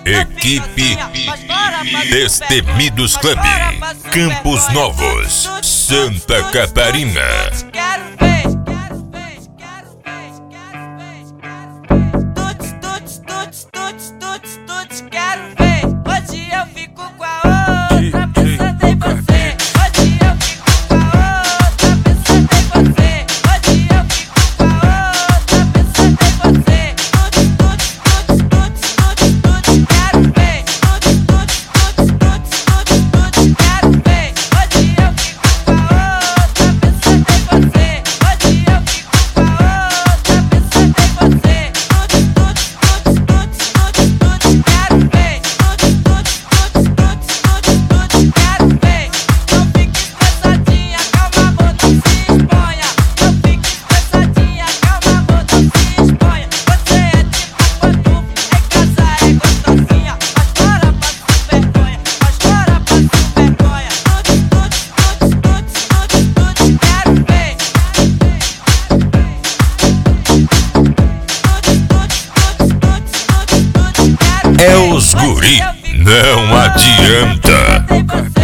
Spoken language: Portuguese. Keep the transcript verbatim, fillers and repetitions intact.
Equipe Destemidos Club, Campos Novos, Santa Catarina. Quero ver, quero ver, quero ver, quero ver. Tuts, tuts, tuts, tuts, tuts, tuts, quero ver. Hoje eu fico com a outra, pensando em você. Hoje eu fico com a outra, pensando em você. Hoje eu fico com a outra, pensando em você. Tuts, tuts, tuts, tuts, tuts, tuts, quero ver. Tuts, tuts, tuts, tuts, tuts, tuts, quero ver. Hoje eu fico com a outra, pensando em você. Hoje eu fico com a outra, pensando em você. Tuts, tuts, tuts, tuts, tuts, tuts, quero ver. Tuts, tuts, tuts, tuts, tuts, tuts, quero ver. Não fique estressadinha, calma amor, não se exponha. Não fique estressadinha, calma amor, não se exponha. Você é tipo pantufa, em casa é gostosinha. Mas fora passa vergonha, mas fora passa vergonha. Tuts, tuts, tuts, tuts, tuts, tuts, quero ver. É os guri, não adianta. Tem você.